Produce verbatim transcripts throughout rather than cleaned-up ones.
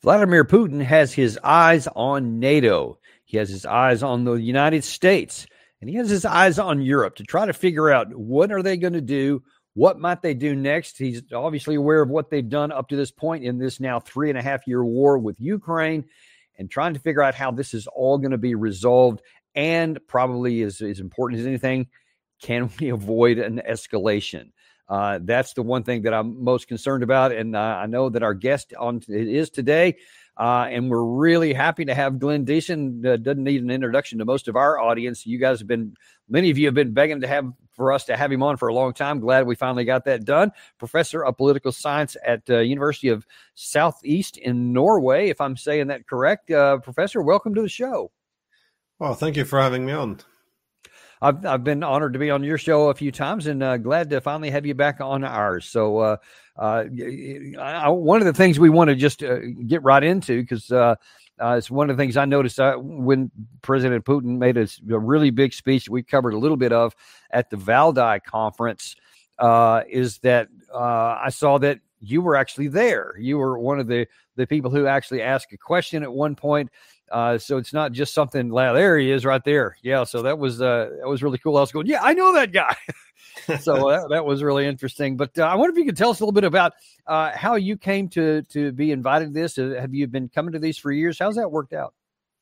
Vladimir Putin has his eyes on NATO. He has his eyes on the United States, and he has his eyes on Europe to try to figure out what are they going to do, what might they do next. He's obviously aware of what they've done up to this point in this now three and a half year war with Ukraine, and trying to figure out how this is all going to be resolved. And probably as, as important as anything, can we avoid an escalation? Uh, that's the one thing that I'm most concerned about. And uh, I know that our guest on it is today. Uh, and we're really happy to have Glenn Deason. Uh, doesn't need an introduction to most of our audience. You guys have been, many of you have been begging to have for us to have him on for a long time. Glad we finally got that done. Professor of political science at uh, University of Southeast in Norway, if I'm saying that correct. Uh, Professor, welcome to the show. Well, thank you for having me on. I've I've been honored to be on your show a few times, and uh, glad to finally have you back on ours. So, uh, uh, I, one of the things we want to just uh, get right into, because uh, uh, it's one of the things I noticed uh, when President Putin made a, a really big speech that we covered a little bit of at the Valdai conference, uh, is that uh, I saw that you were actually there. You were one of the the people who actually asked a question at one point. Uh, so it's not just something, well, there he is right there. Yeah. So that was, uh, that was really cool. I was going, yeah, I know that guy. so that, that was really interesting. But uh, I wonder if you could tell us a little bit about uh, how you came to, to be invited to this. Uh, have you been coming to these for years? How's that worked out?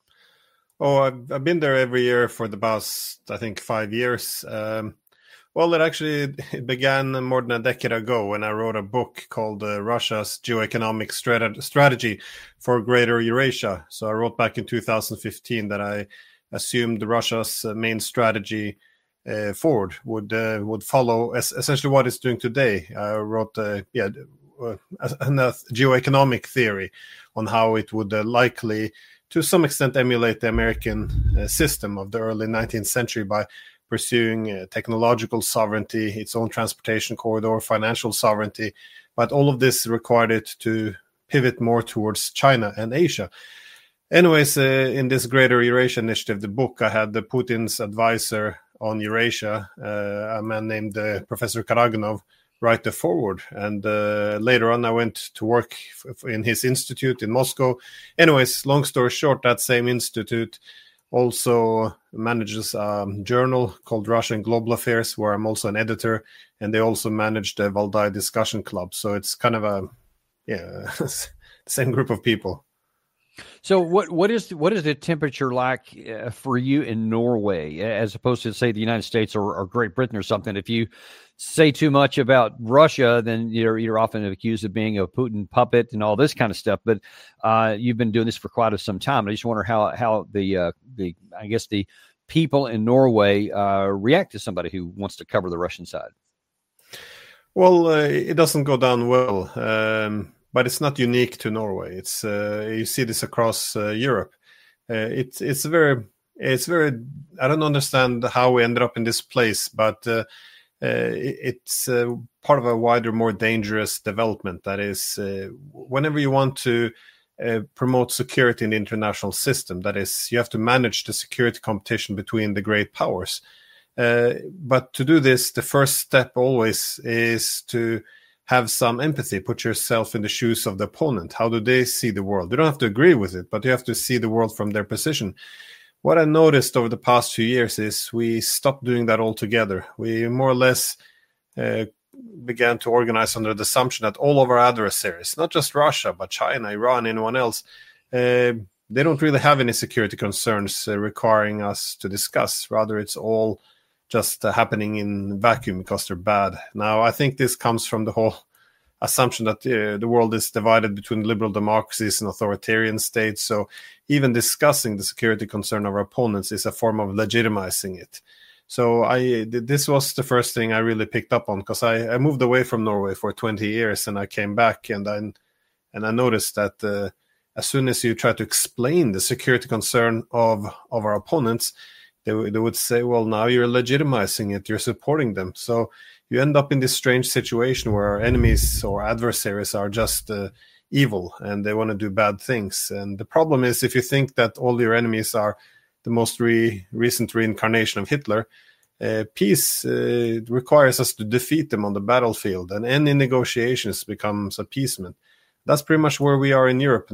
Oh, I've, I've been there every year for the past, I think, five years. Um, well, it actually it began more than a decade ago when I wrote a book called uh, Russia's Geoeconomic Strat- Strategy for Greater Eurasia. So I wrote back in two thousand fifteen that I assumed Russia's uh, main strategy uh, forward would uh, would follow es- essentially what it's doing today. I wrote uh, yeah, uh, a, a geoeconomic theory on how it would uh, likely, to some extent, emulate the American uh, system of the early nineteenth century by pursuing uh, technological sovereignty, its own transportation corridor, financial sovereignty. But all of this required it to pivot more towards China and Asia. Anyways, uh, in this Greater Eurasia Initiative, the book, I had the Putin's advisor on Eurasia, uh, a man named uh, Professor Karaganov, write the foreword. And uh, later on, I went to work f- in his institute in Moscow. Anyways, long story short, that same institute also manages a journal called Russia and Global Affairs, where I'm also an editor, and they also manage the Valdai Discussion Club. So it's kind of a, yeah, same group of people. So what what is what is the temperature like uh, for you in Norway, as opposed to, say, the United States or, or Great Britain or something? If you say too much about Russia, then you're you're often accused of being a Putin puppet and all this kind of stuff. But uh, you've been doing this for quite some time. I just wonder how how the uh, the I guess the people in Norway uh, react to somebody who wants to cover the Russian side. Well, uh, it doesn't go down well. Um, But it's not unique to Norway. It's uh, you see this across uh, Europe. Uh, it's it's very it's very. I don't understand how we ended up in this place, but uh, uh, it's uh, part of a wider, more dangerous development. That is, uh, whenever you want to uh, promote security in the international system, that is, you have to manage the security competition between the great powers. Uh, but to do this, the first step always is to have some empathy, put yourself in the shoes of the opponent. How do they see the world? You don't have to agree with it, but you have to see the world from their position. What I noticed over the past few years is we stopped doing that altogether. We more or less uh, began to organize under the assumption that all of our adversaries, not just Russia, but China, Iran, anyone else, uh, they don't really have any security concerns uh, requiring us to discuss. Rather, it's all just uh, happening in vacuum because they're bad. Now, I think this comes from the whole assumption that uh, the world is divided between liberal democracies and authoritarian states. So even discussing the security concern of our opponents is a form of legitimizing it. So I this was the first thing I really picked up on, because I, I moved away from Norway for twenty years, and I came back and I, and I noticed that uh, as soon as you try to explain the security concern of, of our opponents, They, they would say, well, now you're legitimizing it, you're supporting them. So you end up in this strange situation where our enemies or adversaries are just uh, evil and they want to do bad things. And the problem is, if you think that all your enemies are the most re- recent reincarnation of Hitler, uh, peace uh, requires us to defeat them on the battlefield, and any negotiations becomes appeasement. That's pretty much where we are in Europe now.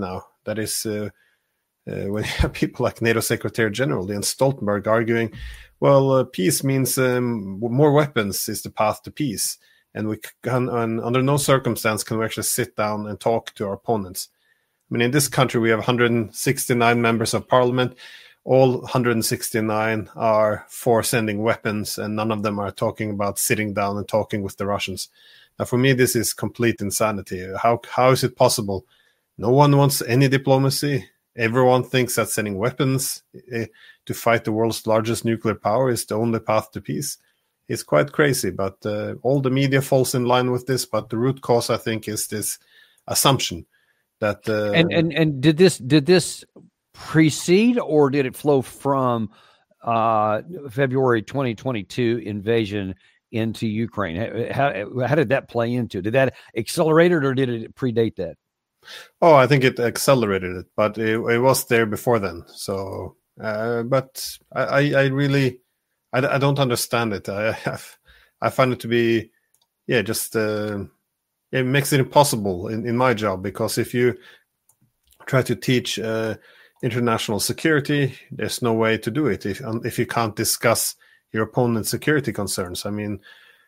That is, uh, uh, when you have people like NATO Secretary General Jens Stoltenberg arguing, well, uh, peace means um, more weapons is the path to peace. And we can, and under no circumstance can we actually sit down and talk to our opponents. I mean, in this country, we have one hundred sixty-nine members of parliament. All one hundred sixty-nine are for sending weapons, and none of them are talking about sitting down and talking with the Russians. Now, for me, this is complete insanity. How how is it possible? No one wants any diplomacy. Everyone thinks that sending weapons eh, to fight the world's largest nuclear power is the only path to peace. It's quite crazy, but uh, all the media falls in line with this. But the root cause, I think, is this assumption that uh, and and and did this did this precede or did it flow from uh, February twenty twenty-two invasion into Ukraine? How how did that play into? Did that accelerate it or did it predate that? Oh, I think it accelerated it, but it, it was there before then. So, uh, but I, I really, I, I don't understand it. I have, I find it to be, yeah, just uh, it makes it impossible in, in my job, because if you try to teach uh, international security, there's no way to do it if if you can't discuss your opponent's security concerns. I mean,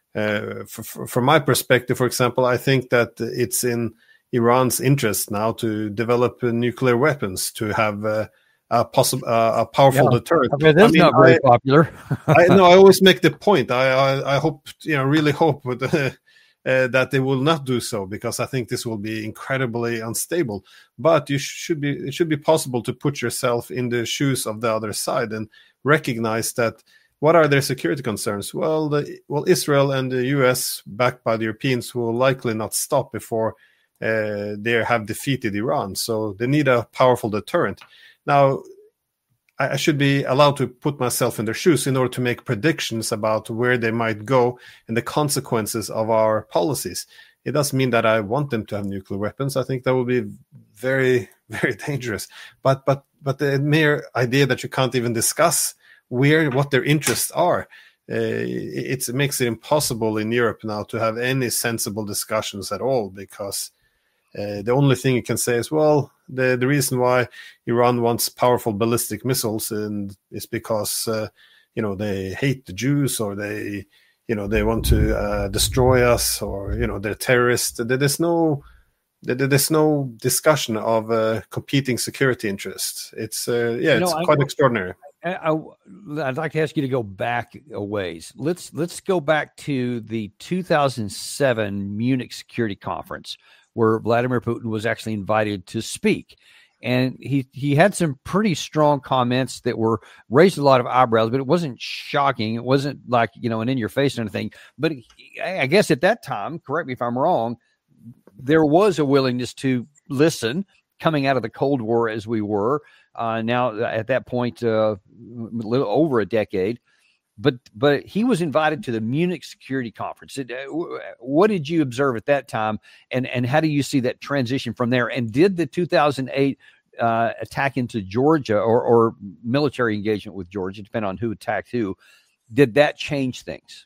uh, for, for, from my perspective, for example, I think that it's in Iran's interest now to develop uh, nuclear weapons to have uh, a possible uh, a powerful yeah, deterrent. I mean, that's I mean, not very I, popular. I know. I always make the point. I I, I hope you know really hope with, uh, uh, that they will not do so, because I think this will be incredibly unstable. But you should be it should be possible to put yourself in the shoes of the other side and recognize that. What are their security concerns? Well, the, well, Israel and the U S, backed by the Europeans, will likely not stop before uh, they have defeated Iran. So they need a powerful deterrent. Now, I, I should be allowed to put myself in their shoes in order to make predictions about where they might go and the consequences of our policies. It doesn't mean that I want them to have nuclear weapons. I think that would be very, very dangerous. But but but the mere idea that you can't even discuss where what their interests are, uh, it, it makes it impossible in Europe now to have any sensible discussions at all, because uh, the only thing you can say is, well, the the reason why Iran wants powerful ballistic missiles and is because uh, you know they hate the Jews, or they you know they want to uh, destroy us, or you know they're terrorists. There's no there's no discussion of uh, competing security interests. It's uh, yeah, you know, it's I quite know. extraordinary. I, I'd like to ask you to go back a ways. Let's let's go back to the two thousand seven Munich Security Conference, where Vladimir Putin was actually invited to speak, and he he had some pretty strong comments that were raised a lot of eyebrows, but it wasn't shocking. It wasn't like you know an in your face or anything. But I guess at that time, correct me if I'm wrong, there was a willingness to listen, coming out of the Cold War as we were. Uh, now, at that point, uh, a little over a decade, but but he was invited to the Munich Security Conference. It, uh, what did you observe at that time, and and how do you see that transition from there? And did the two thousand eight uh, attack into Georgia, or, or military engagement with Georgia, depending on who attacked who, did that change things?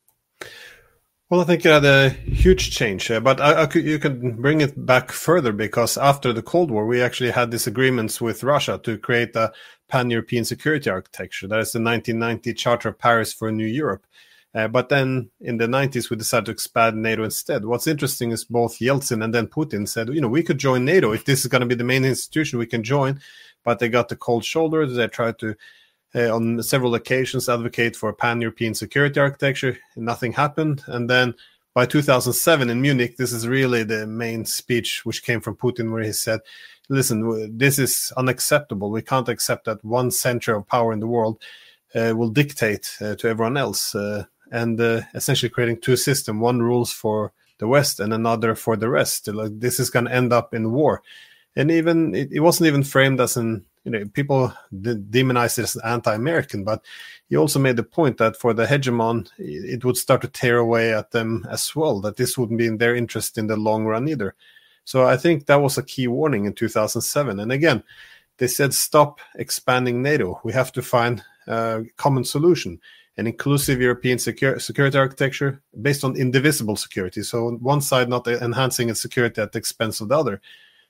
Well, I think it had a huge change, uh, but I, I could, you can bring it back further, because after the Cold War, we actually had these agreements with Russia to create a pan-European security architecture. That is the nineteen ninety Charter of Paris for a New Europe. Uh, but then in the nineties, we decided to expand NATO instead. What's interesting is both Yeltsin and then Putin said, you know, we could join NATO. If this is going to be the main institution, we can join. But they got the cold shoulder. They tried to Uh, on several occasions advocate for a pan-European security architecture, and nothing happened. And then by two thousand seven in Munich, this is really the main speech which came from Putin, where he said, listen, this is unacceptable. We can't accept that one center of power in the world uh, will dictate uh, to everyone else, uh, and uh, essentially creating two systems, one rules for the West and another for the rest. Like, this is going to end up in war. And even it, it wasn't even framed as an You know, people demonize it as anti-American, but he also made the point that for the hegemon, it would start to tear away at them as well, that this wouldn't be in their interest in the long run either. So I think that was a key warning in two thousand seven. And again, they said, stop expanding NATO. We have to find a common solution, an inclusive European secure, security architecture based on indivisible security. So on one side, not enhancing its security at the expense of the other.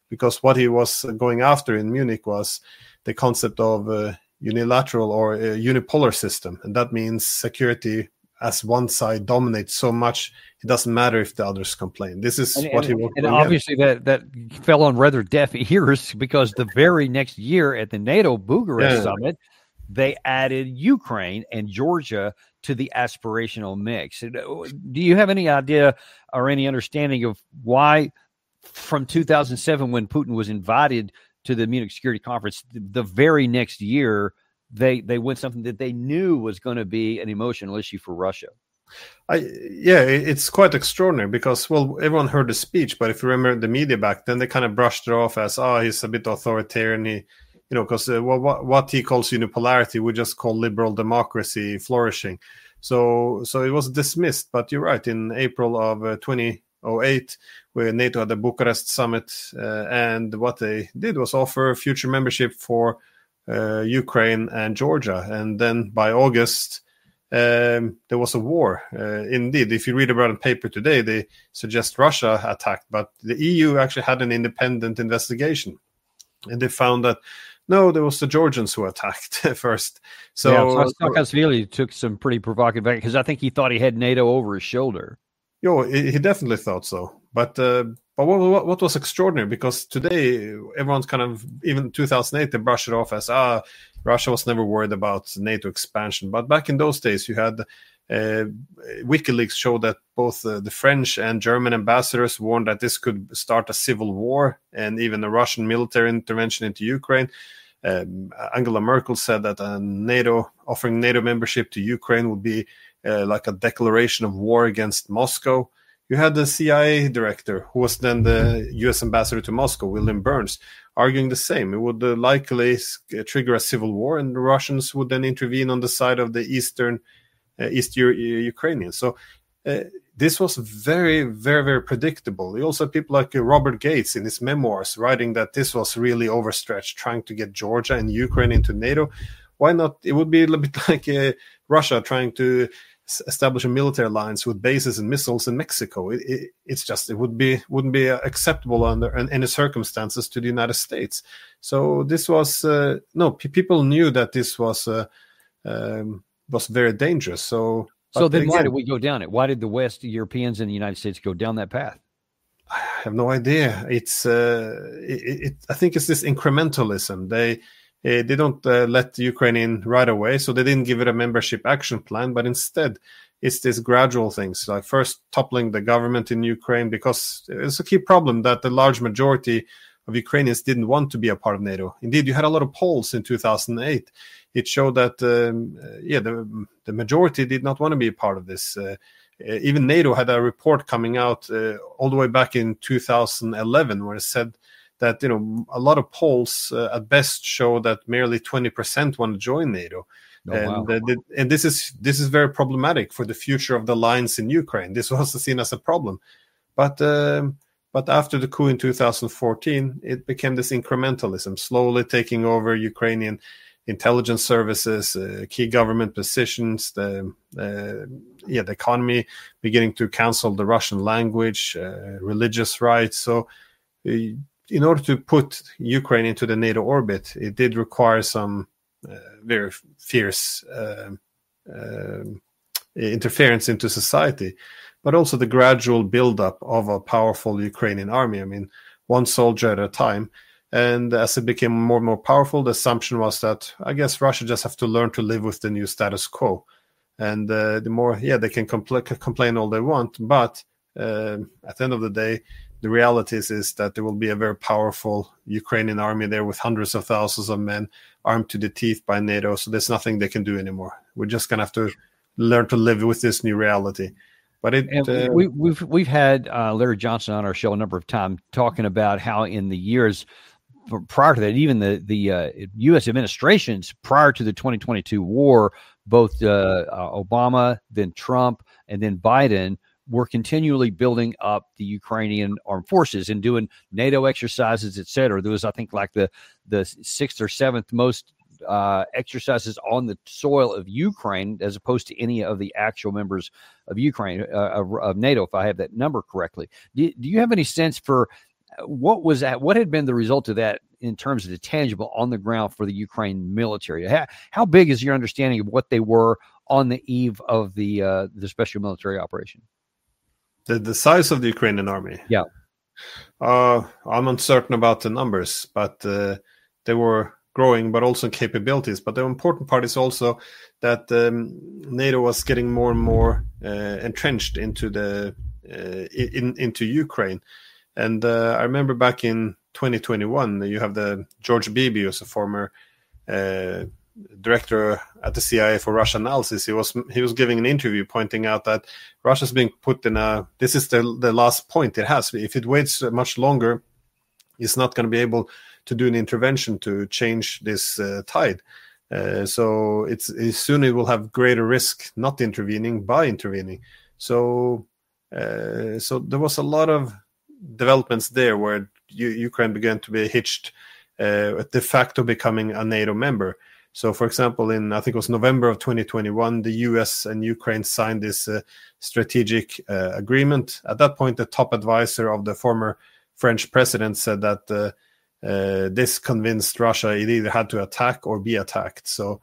because what he was going after in Munich was the concept of a unilateral or a unipolar system. And that means security as one side dominates so much, it doesn't matter if the others complain. This is and, what and, he was And obviously that, that fell on rather deaf ears, because the very next year at the NATO Bucharest yeah. summit, they added Ukraine and Georgia to the aspirational mix. Do you have any idea or any understanding of why from two thousand seven, when Putin was invited to the Munich Security Conference, the very next year, they they went something that they knew was going to be an emotional issue for Russia? I, yeah, it's quite extraordinary because, well, everyone heard the speech, but if you remember the media back then, they kind of brushed it off as, oh, he's a bit authoritarian. He, you know, because uh, what, what he calls unipolarity, we just call liberal democracy flourishing. So so it was dismissed. But you're right, in April of uh, twenty oh eight, where NATO had the Bucharest summit, uh, and what they did was offer future membership for uh, Ukraine and Georgia. And then by August, um, there was a war. Uh, indeed, if you read about it in paper today, they suggest Russia attacked, but the E U actually had an independent investigation. And they found that, no, there was the Georgians who attacked first. So, yeah, so Saakashvili took some pretty provocative action, because I think he thought he had NATO over his shoulder. Yo, he definitely thought so. But uh, but what, what what was extraordinary, because today everyone's kind of, even two thousand eight, they brush it off as, ah, Russia was never worried about NATO expansion. But back in those days, you had uh, WikiLeaks showed that both uh, the French and German ambassadors warned that this could start a civil war and even a Russian military intervention into Ukraine. Um, Angela Merkel said that uh, NATO offering NATO membership to Ukraine would be uh, like a declaration of war against Moscow. You had the C I A director, who was then the U S ambassador to Moscow, William Burns, arguing the same. It would uh, likely trigger a civil war, and the Russians would then intervene on the side of the eastern uh, East U- Ukrainians. So uh, this was very, very, very predictable. You also have people like uh, Robert Gates in his memoirs writing that this was really overstretched, trying to get Georgia and Ukraine into NATO. Why not? It would be a little bit like uh, Russia trying to establish a military alliance with bases and missiles in Mexico. It, it, it's just, it would be, wouldn't be acceptable under any circumstances to the United States. So this was, uh, no, p- people knew that this was, uh, um, was very dangerous. So, so then again, why did we go down it? Why did the West Europeans and the United States go down that path? I have no idea. It's, uh, it, it, I think it's this incrementalism. They, Uh, they don't uh, let Ukraine in right away, so they didn't give it a membership action plan, but instead it's this gradual things, like first toppling the government in Ukraine, because it's a key problem that the large majority of Ukrainians didn't want to be a part of NATO. Indeed, you had a lot of polls in two thousand eight. It showed that, um, uh, yeah, the, the majority did not want to be a part of this. Uh, even NATO had a report coming out uh, all the way back in two thousand eleven, where it said that, you know, a lot of polls uh, at best show that merely twenty percent want to join NATO. Oh, and wow. uh, the, and this is this is very problematic for the future of the alliance in Ukraine. This was seen as a problem. But um, but after the coup in two thousand fourteen, it became this incrementalism, slowly taking over Ukrainian intelligence services, uh, key government positions, the uh, yeah the economy, beginning to cancel the Russian language, uh, religious rights. So uh, in order to put Ukraine into the NATO orbit, it did require some uh, very fierce uh, uh, interference into society, but also the gradual buildup of a powerful Ukrainian army. I mean, one soldier at a time. And as it became more and more powerful, the assumption was that, I guess, Russia just have to learn to live with the new status quo. And uh, the more, yeah, they can compl- complain all they want, but uh, at the end of the day, the reality is, is that there will be a very powerful Ukrainian army there with hundreds of thousands of men armed to the teeth by NATO. So there's nothing they can do anymore. We're just going to have to learn to live with this new reality. But it, uh, we, we've we've had uh, Larry Johnson on our show a number of times talking about how in the years prior to that, even the the uh, U S administrations prior to the twenty twenty-two war, both uh, uh, Obama, then Trump, and then Biden, were continually building up the Ukrainian armed forces and doing NATO exercises, et cetera. There was, I think, like the the sixth or seventh most uh, exercises on the soil of Ukraine, as opposed to any of the actual members of Ukraine, uh, of, of NATO, if I have that number correctly. Do, do you have any sense for what was that? What had been the result of that in terms of the tangible on the ground for the Ukraine military? How, how big is your understanding of what they were on the eve of the uh, the special military operation? The the size of the Ukrainian army. Yeah, uh, I'm uncertain about the numbers, but uh, they were growing, but also in capabilities. But the important part is also that um, NATO was getting more and more uh, entrenched into the uh, in into Ukraine. And uh, I remember back in twenty twenty-one, you have the George Beebe, who's a former uh, director at the C I A for Russia analysis. He was he was giving an interview pointing out that Russia's being put in a. This is the the last point it has. If it waits much longer, it's not going to be able to do an intervention to change this uh, tide. Uh, so it's, it's soon it will have greater risk not intervening by intervening. So uh, so there was a lot of developments there where U- Ukraine began to be hitched, uh, de facto becoming a NATO member. So, for example, in I think it was November of twenty twenty-one, the U S and Ukraine signed this uh, strategic uh, agreement. At that point, the top advisor of the former French president said that uh, uh, this convinced Russia it either had to attack or be attacked. So,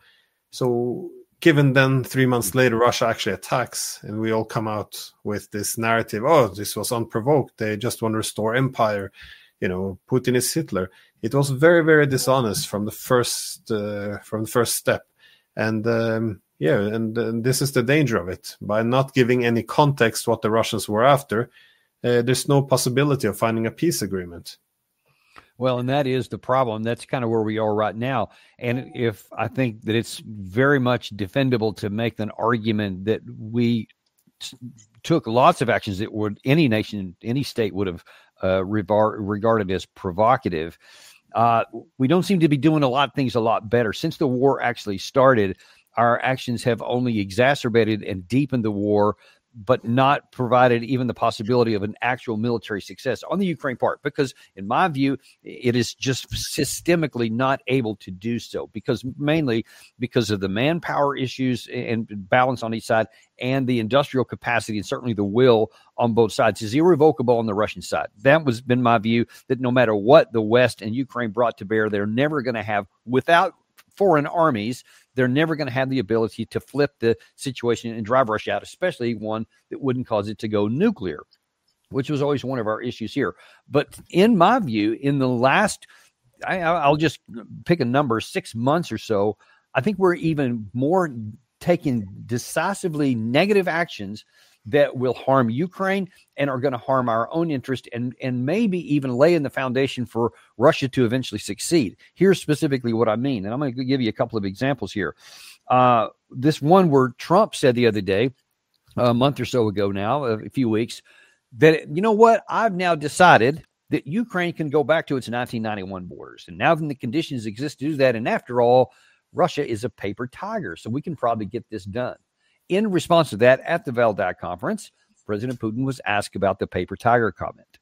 so given then three months later, Russia actually attacks, and we all come out with this narrative: oh, this was unprovoked. They just want to restore empire. You know, Putin is Hitler. It was very, very dishonest from the first uh, from the first step, and um, yeah, and, and this is the danger of it. By not giving any context what the Russians were after, uh, there's no possibility of finding a peace agreement. Well, and that is the problem. That's kind of where we are right now. And if I think that it's very much defendable to make an argument that we t- took lots of actions that would any nation, any state would have uh, revar- regarded as provocative. Uh, we don't seem to be doing a lot of things a lot better. Since the war actually started, our actions have only exacerbated and deepened the war, but not provided even the possibility of an actual military success on the Ukraine part, because in my view, it is just systemically not able to do so, because mainly because of the manpower issues and balance on each side and the industrial capacity and certainly the will on both sides is irrevocable on the Russian side. That was been my view, that no matter what the West and Ukraine brought to bear, they're never going to have, without foreign armies, they're never going to have the ability to flip the situation and drive Russia out, especially one that wouldn't cause it to go nuclear, which was always one of our issues here. But in my view, in the last, I, I'll just pick a number, six months or so, I think we're even more taking decisively negative actions that will harm Ukraine and are going to harm our own interest and, and maybe even lay in the foundation for Russia to eventually succeed. Here's specifically what I mean, and I'm going to give you a couple of examples here. Uh, this one where Trump said the other day, a month or so ago now, a few weeks, that, you know what, I've now decided that Ukraine can go back to its nineteen ninety-one borders. And now the conditions exist to do that. And after all, Russia is a paper tiger, so we can probably get this done. In response to that, at the Valdoc conference, President Putin was asked about the paper tiger comment.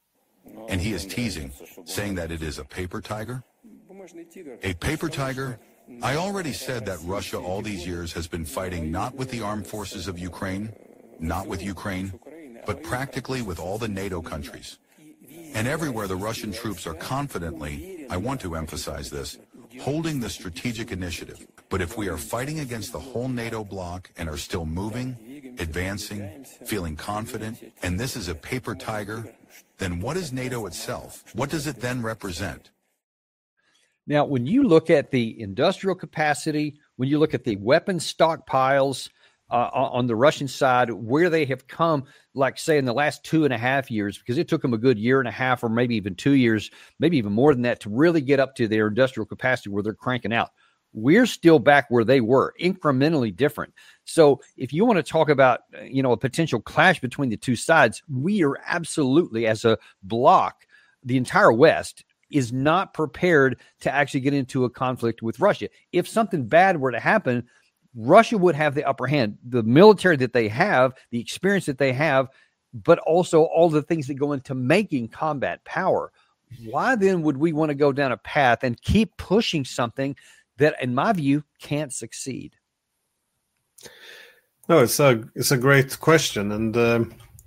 And he is teasing, saying that it is a paper tiger. A paper tiger? I already said that Russia all these years has been fighting not with the armed forces of Ukraine, not with Ukraine, but practically with all the NATO countries. And everywhere the Russian troops are confidently, I want to emphasize this, holding the strategic initiative. But if we are fighting against the whole NATO bloc and are still moving, advancing, feeling confident, and this is a paper tiger, then what is NATO itself? What does it then represent? Now, when you look at the industrial capacity, when you look at the weapons stockpiles uh, on the Russian side, where they have come, like say in the last two and a half years, because it took them a good year and a half or maybe even two years, maybe even more than that, to really get up to their industrial capacity where they're cranking out. We're still back where they were, incrementally different. So if you want to talk about, you know, a potential clash between the two sides, we are absolutely, as a bloc, the entire West is not prepared to actually get into a conflict with Russia. If something bad were to happen, Russia would have the upper hand. The military that they have, the experience that they have, but also all the things that go into making combat power. Why then would we want to go down a path and keep pushing something that, in my view, can't succeed? No, it's a it's a great question, and um,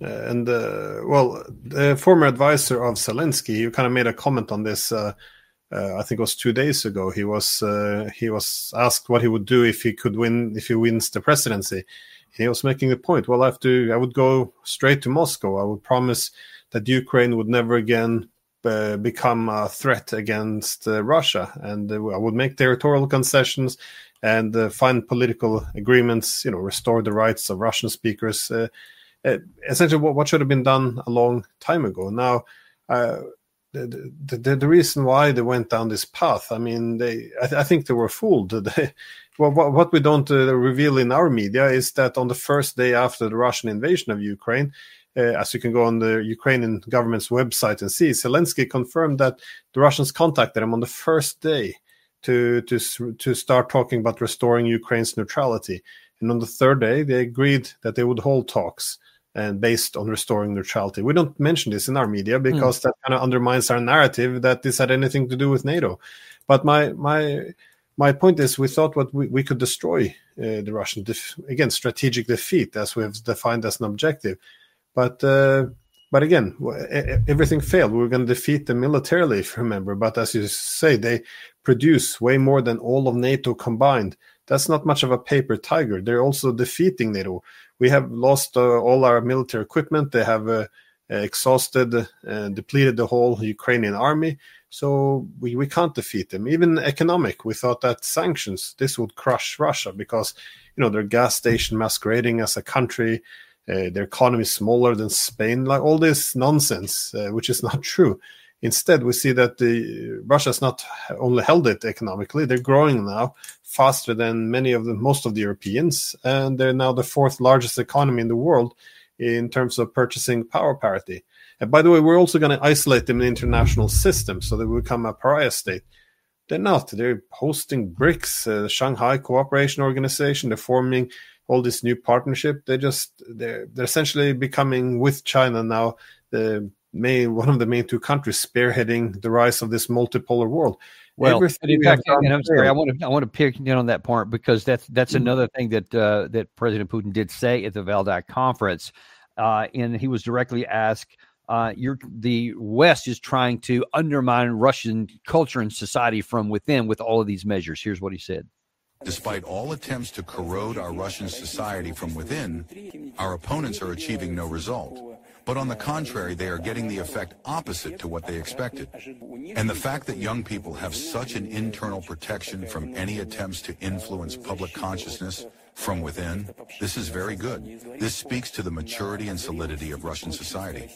Uh, and uh, well, the former advisor of Zelensky, you kind of made a comment on this. Uh, uh, I think it was two days ago. He was uh, he was asked what he would do if he could win if he wins the presidency. He was making the point. Well, I have to. I would go straight to Moscow. I would promise that Ukraine would never again uh, become a threat against uh, Russia, and uh, I would make territorial concessions and uh, find political agreements. You know, restore the rights of Russian speakers. Uh, uh, essentially, what, what should have been done a long time ago. Now, uh, the, the the reason why they went down this path, I mean, they I, th- I think they were fooled. They, well, what, what we don't uh, reveal in our media is that on the first day after the Russian invasion of Ukraine, uh, as you can go on the Ukrainian government's website and see, Zelensky confirmed that the Russians contacted him on the first day to to to start talking about restoring Ukraine's neutrality. And on the third day, they agreed that they would hold talks and based on restoring neutrality. We don't mention this in our media because mm. that kind of undermines our narrative that this had anything to do with NATO. But my my my point is, we thought what we, we could destroy uh, the Russian def- again strategic defeat as we have defined as an objective. But uh, but again, everything failed. We were going to defeat them militarily, if you remember. But as you say, they produce way more than all of NATO combined. That's not much of a paper tiger. They're also defeating NATO. We have lost uh, all our military equipment. They have uh, exhausted and depleted the whole Ukrainian army. So we, we can't defeat them. Even economic, we thought that sanctions, this would crush Russia because, you know, their gas station masquerading as a country, uh, their economy is smaller than Spain, like all this nonsense, uh, which is not true. Instead, we see that the Russia's not only held it economically, they're growing now faster than many of the, most of the Europeans, and they're now the fourth largest economy in the world in terms of purchasing power parity. And by the way, we're also going to isolate them in the international system so they will become a pariah state. They're not. They're hosting BRICS, uh, the Shanghai Cooperation Organization. They're forming all this new partnership. They just they're they're essentially becoming with China now the main one of the main two countries spearheading the rise of this multipolar world. Well, in fact, and I'm sorry, I want to I want to pick in on that point because that's that's mm-hmm. another thing that uh, that President Putin did say at the Valdak conference, uh, and he was directly asked. Uh, you're, the West is trying to undermine Russian culture and society from within with all of these measures. Here's what he said. Despite all attempts to corrode our Russian society from within, our opponents are achieving no result. But on the contrary, they are getting the effect opposite to what they expected. And the fact that young people have such an internal protection from any attempts to influence public consciousness from within, this is very good. This speaks to the maturity and solidity of Russian society.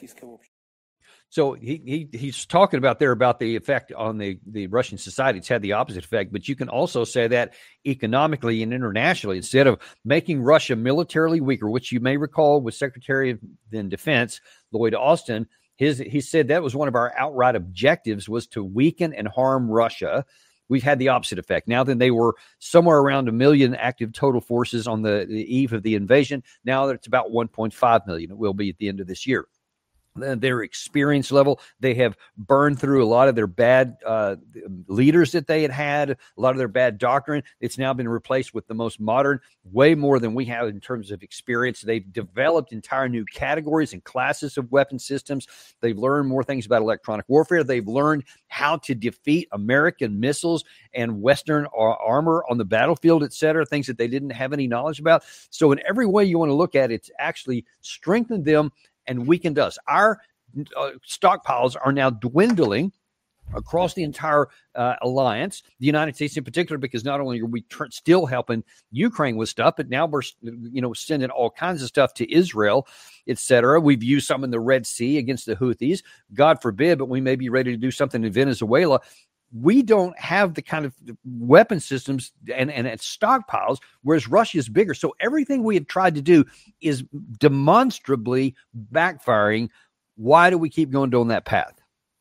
So he, he he's talking about there about the effect on the, the Russian society. It's had the opposite effect, but you can also say that economically and internationally, instead of making Russia militarily weaker, which you may recall with Secretary of Defense Lloyd Austin, his he said that was one of our outright objectives was to weaken and harm Russia. We've had the opposite effect. Now then, they were somewhere around a million active total forces on the, the eve of the invasion. Now it's about one point five million. It will be at the end of this year. Their experience level, they have burned through a lot of their bad uh, leaders that they had had, a lot of their bad doctrine. It's now been replaced with the most modern, way more than we have in terms of experience. They've developed entire new categories and classes of weapon systems. They've learned more things about electronic warfare. They've learned how to defeat American missiles and Western armor on the battlefield, et cetera, things that they didn't have any knowledge about. So in every way you want to look at it, it's actually strengthened them and weakened us. Our uh, stockpiles are now dwindling across the entire uh, alliance, the United States in particular, because not only are we tr- still helping Ukraine with stuff, but now we're, you know, sending all kinds of stuff to Israel, et cetera. We've used some in the Red Sea against the Houthis. God forbid, but we may be ready to do something in Venezuela. We don't have the kind of weapon systems and, and stockpiles, whereas Russia is bigger. So everything we have tried to do is demonstrably backfiring. Why do we keep going down that path?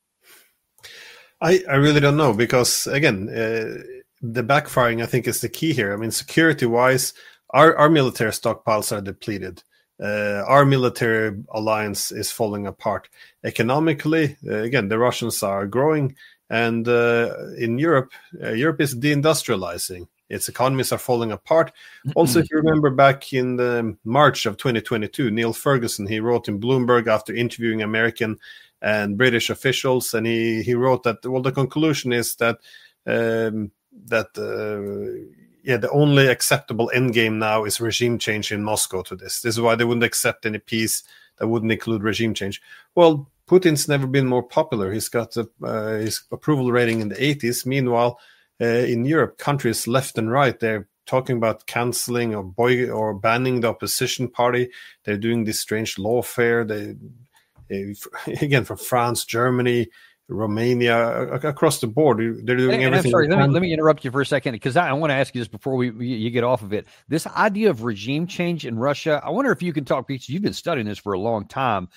I, I really don't know because, again, uh, the backfiring, I think, is the key here. I mean, security-wise, our, our military stockpiles are depleted. Uh, our military alliance is falling apart. Economically, uh, again, the Russians are growing. And uh, in Europe, uh, Europe is deindustrializing. Its economies are falling apart. Also, if you remember back in the March of twenty twenty-two, Neil Ferguson, he wrote in Bloomberg after interviewing American and British officials, and he, he wrote that, well, the conclusion is that um, that uh, yeah, the only acceptable endgame now is regime change in Moscow to this. This is why they wouldn't accept any peace that wouldn't include regime change. Well, Putin's never been more popular. He's got a, uh, his approval rating in the eighties. Meanwhile, uh, in Europe, countries left and right, they're talking about canceling or boy or banning the opposition party. They're doing this strange lawfare. They, they again, from France, Germany, Romania, across the board, they're doing and, everything. And I'm sorry, let me, let me interrupt you for a second, because I, I want to ask you this before we, we you get off of it. This idea of regime change in Russia, I wonder if you can talk, because you've been studying this for a long time.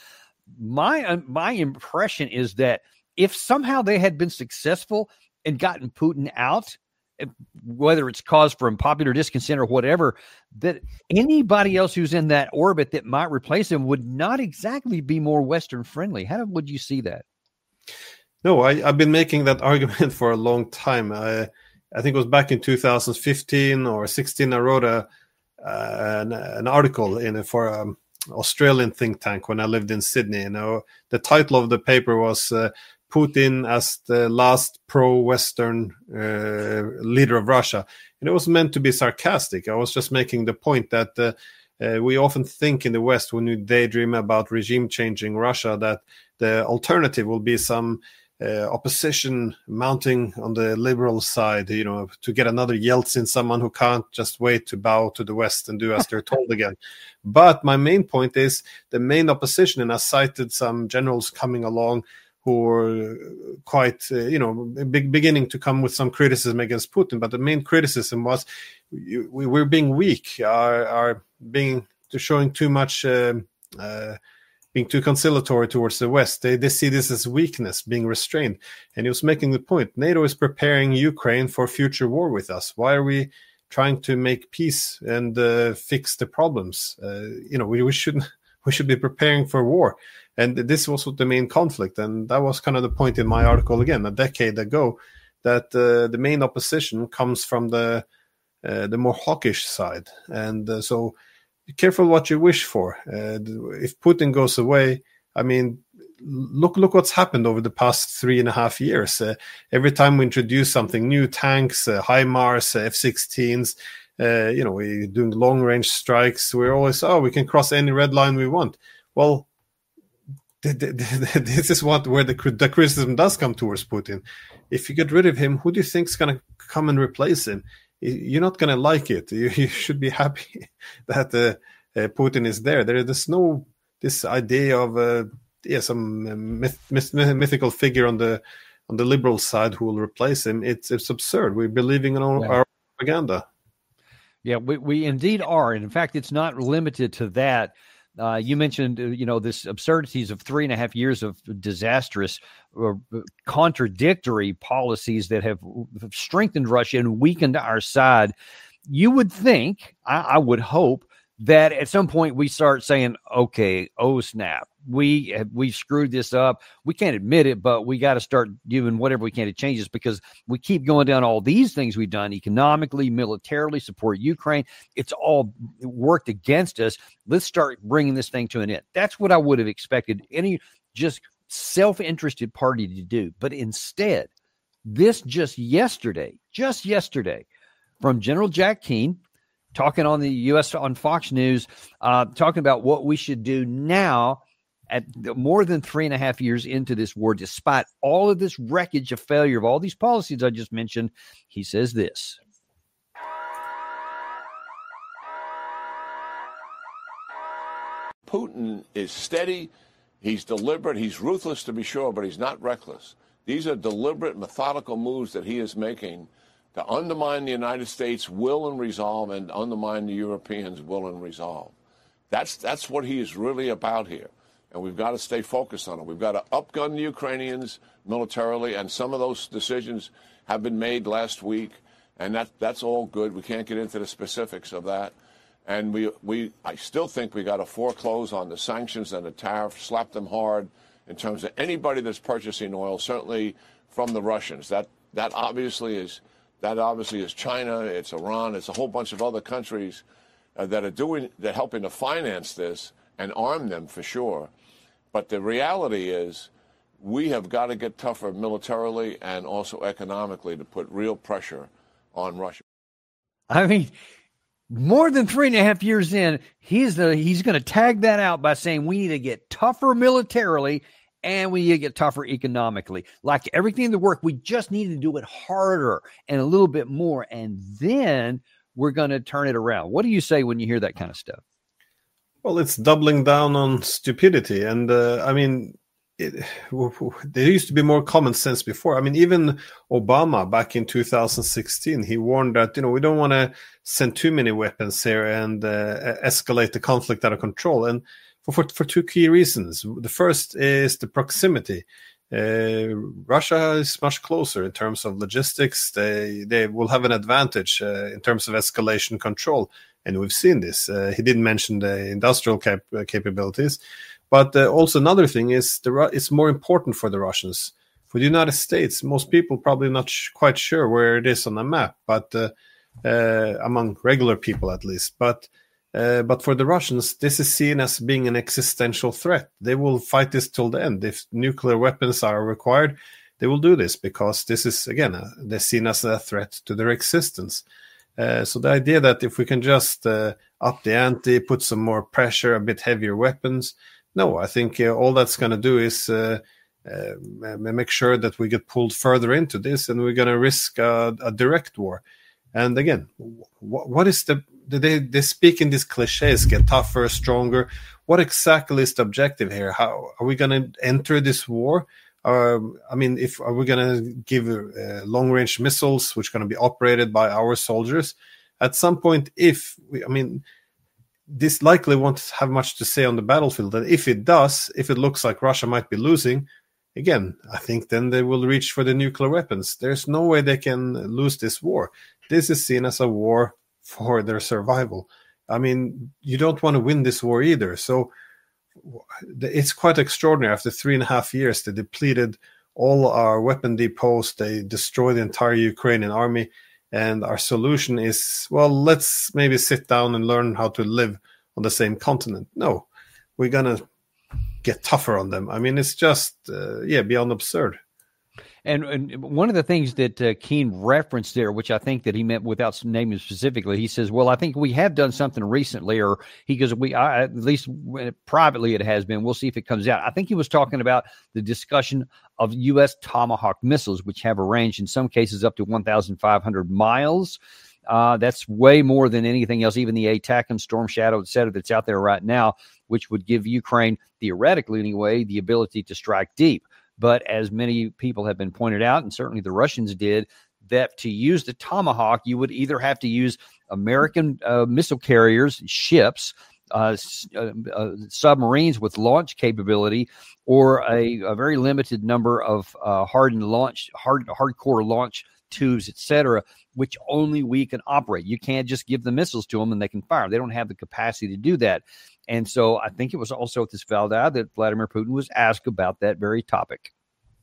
My my impression is that if somehow they had been successful and gotten Putin out, whether it's caused from popular discontent or whatever, that anybody else who's in that orbit that might replace him would not exactly be more Western friendly. How would you see that? No, I, I've been making that argument for a long time. I, I think it was back in two thousand fifteen or sixteen. I wrote a uh, an, an article in for an Australian think tank when I lived in Sydney. You know, the title of the paper was uh, "Putin as the last pro-Western uh, leader of Russia," and it was meant to be sarcastic. I was just making the point that uh, uh, we often think in the West, when we daydream about regime changing Russia, that the alternative will be some Uh, opposition mounting on the liberal side, you know, to get another Yeltsin, someone who can't just wait to bow to the West and do as they're told again. But my main point is the main opposition, and I cited some generals coming along who were quite, uh, you know, big, beginning to come with some criticism against Putin. But the main criticism was we, we, we're being weak, are, are being to showing too much um, uh, being too conciliatory towards the West. They, they see this as weakness, being restrained. And he was making the point, NATO is preparing Ukraine for future war with us. Why are we trying to make peace and uh, fix the problems? Uh, you know, we, we shouldn't, we should be preparing for war. And this was the main conflict. And that was kind of the point in my article again, a decade ago, that uh, the main opposition comes from the, uh, the more hawkish side. And uh, so, be careful what you wish for. Uh, if Putin goes away, I mean, look look what's happened over the past three and a half years. Uh, every time we introduce something new, tanks, uh, HIMARS, uh, F sixteens, uh, you know, we're doing long-range strikes. We're always, oh, we can cross any red line we want. Well, th- th- th- this is what where the, the criticism does come towards Putin. If you get rid of him, who do you think is going to come and replace him? You're not going to like it. You, you should be happy that uh, uh, Putin is there. there. There's no this idea of uh, yeah some myth, myth, mythical figure on the on the liberal side who will replace him. It's it's absurd. We're believing in our, yeah. our propaganda. Yeah, we, we indeed are. And in fact, it's not limited to that. Uh, you mentioned, uh, you know, this absurdities of three and a half years of disastrous or uh, contradictory policies that have, have strengthened Russia and weakened our side. You would think, I, I would hope, that at some point we start saying, okay, oh snap, we have, we've screwed this up. We can't admit it, but we got to start doing whatever we can to change this, because we keep going down all these things we've done economically, militarily, support Ukraine. It's all worked against us. Let's start bringing this thing to an end. That's what I would have expected any just self-interested party to do. But instead, this just yesterday, just yesterday, from General Jack Keane, talking on the U S on Fox News, uh, talking about what we should do now at more than three and a half years into this war, despite all of this wreckage of failure of all these policies I just mentioned. He says this. Putin is steady. He's deliberate. He's ruthless, to be sure, but he's not reckless. These are deliberate, methodical moves that he is making to undermine the United States' will and resolve and undermine the Europeans' will and resolve. That's that's what he is really about here. And we've got to stay focused on it. We've got to upgun the Ukrainians militarily, and some of those decisions have been made last week, and that that's all good. We can't get into the specifics of that. And we, we I still think we got to foreclose on the sanctions and the tariff, slap them hard in terms of anybody that's purchasing oil, certainly from the Russians. That that obviously is That obviously is China, it's Iran, it's a whole bunch of other countries uh, that are doing, that helping to finance this and arm them for sure. But the reality is we have got to get tougher militarily and also economically to put real pressure on Russia. I mean, more than three and a half years in, he's the, he's going to tag that out by saying we need to get tougher militarily and we need to get tougher economically. Like everything in the work, we just need to do it harder and a little bit more, and then we're going to turn it around. What do you say when you hear that kind of stuff? Well, it's doubling down on stupidity. And uh, I mean, it, there used to be more common sense before. I mean, even Obama back in two thousand sixteen, he warned that, you know, we don't want to send too many weapons here and uh, escalate the conflict out of control. And for, for, for two key reasons. The first is the proximity. Uh, Russia is much closer in terms of logistics. They they will have an advantage uh, in terms of escalation control. And we've seen this. Uh, he didn't mention the industrial cap- uh, capabilities. But uh, also another thing is the it's more important for the Russians. For the United States, most people probably not sh- quite sure where it is on the map, but uh, uh, among regular people at least. But uh, but for the Russians, this is seen as being an existential threat. They will fight this till the end. If nuclear weapons are required, they will do this because this is, again, uh, they're seen as a threat to their existence. Uh, so the idea that if we can just uh, up the ante, put some more pressure, a bit heavier weapons, no, I think uh, all that's going to do is uh, uh, make sure that we get pulled further into this, and we're going to risk a, a direct war. And again, what, what is the they they speak in these cliches: get tougher, stronger. What exactly is the objective here? How are we going to enter this war? Uh, I mean, if are we going to give uh, long-range missiles, which are going to be operated by our soldiers? At some point, if we, I mean. This likely won't have much to say on the battlefield. And if it does, if it looks like Russia might be losing, again, I think then they will reach for the nuclear weapons. There's no way they can lose this war. This is seen as a war for their survival. I mean, you don't want to win this war either. So it's quite extraordinary. After three and a half years, they depleted all our weapon depots. They destroyed the entire Ukrainian army. And our solution is, well, let's maybe sit down and learn how to live on the same continent. No, we're going to get tougher on them. I mean, it's just, uh, yeah, beyond absurd. And, and one of the things that uh, Keane referenced there, which I think that he meant without naming specifically, he says, well, I think we have done something recently, or he goes, we, I, at least privately it has been. We'll see if it comes out. I think he was talking about the discussion of U S Tomahawk missiles, which have a range in some cases up to one thousand five hundred miles. Uh, that's way more than anything else, even the ATACMS, Storm Shadow, et cetera, that's out there right now, which would give Ukraine, theoretically anyway, the ability to strike deep. But as many people have been pointed out, and certainly the Russians did, that to use the Tomahawk, you would either have to use American uh, missile carriers, ships, uh, uh, uh, submarines with launch capability, or a, a very limited number of uh, hardened launch, hard, hardcore launch tubes, et cetera, which only we can operate. You can't just give the missiles to them and they can fire. They don't have the capacity to do that. And so I think it was also at this Valdai that Vladimir Putin was asked about that very topic.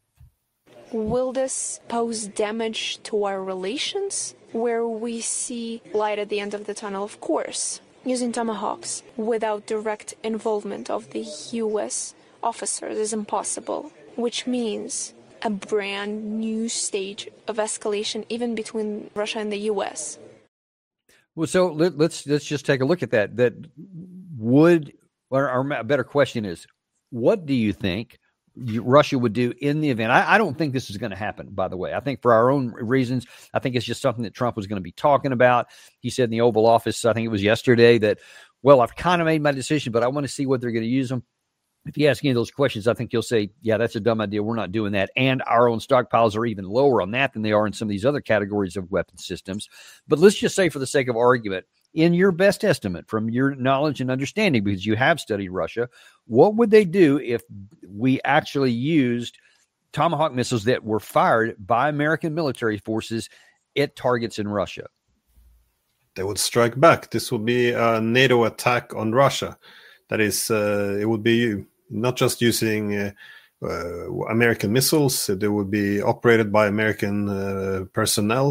Will this pose damage to our relations? Where we see light at the end of the tunnel, of course. Using Tomahawks without direct involvement of the U S officers is impossible, which means a brand new stage of escalation even between Russia and the U S. Well, so let, let's let's just take a look at that. That would, or our better question is, what do you think Russia would do in the event? I, I don't think this is going to happen, by the way. I think for our own reasons, I think it's just something that Trump was going to be talking about. He said in the Oval Office, I think it was yesterday, that, well, I've kind of made my decision, but I want to see what they're going to use them. If you ask any of those questions, I think you'll say, yeah, that's a dumb idea. We're not doing that. And our own stockpiles are even lower on that than they are in some of these other categories of weapon systems. But let's just say, for the sake of argument, in your best estimate, from your knowledge and understanding, because you have studied Russia, what would they do if we actually used Tomahawk missiles that were fired by American military forces at targets in Russia? They would strike back. This would be a NATO attack on Russia. That is, uh, it would be not just using uh, uh, American missiles. They would be operated by American uh, personnel.